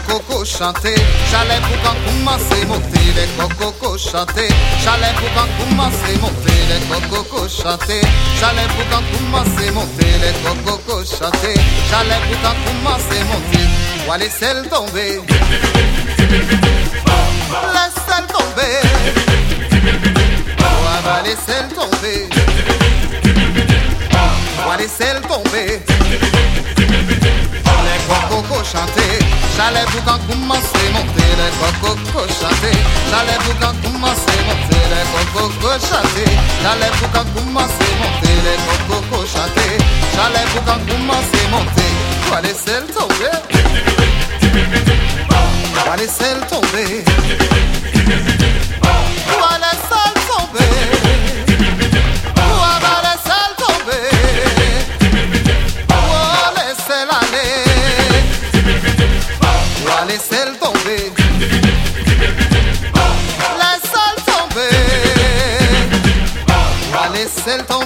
cocos chanter, j'allais pour quand commencer monter les cocos chanter, j'allais pour quand commencer monter les cocos chanter, j'allais pour quand commencer monter les cocos chanter, j'allais pour quand commencer monter, ou laisser le tomber, laissez le tomber, on va laisser le tomber, on va laisser le tomber. Les cocos chanter, j'allais vous quand commencer monter les cocos chanter, j'allais vous quand commencer monter les cocos chanter, j'allais vous quand commencer monter les cocos chanter, j'allais vous quand commencer monter, on va laisser le tomber, on va laisser le tomber, on va laisser le tomber, on va laisser le tomber, on va laisser l'aller. Laissez le tomber, laissez le tomber, laissez le tomber.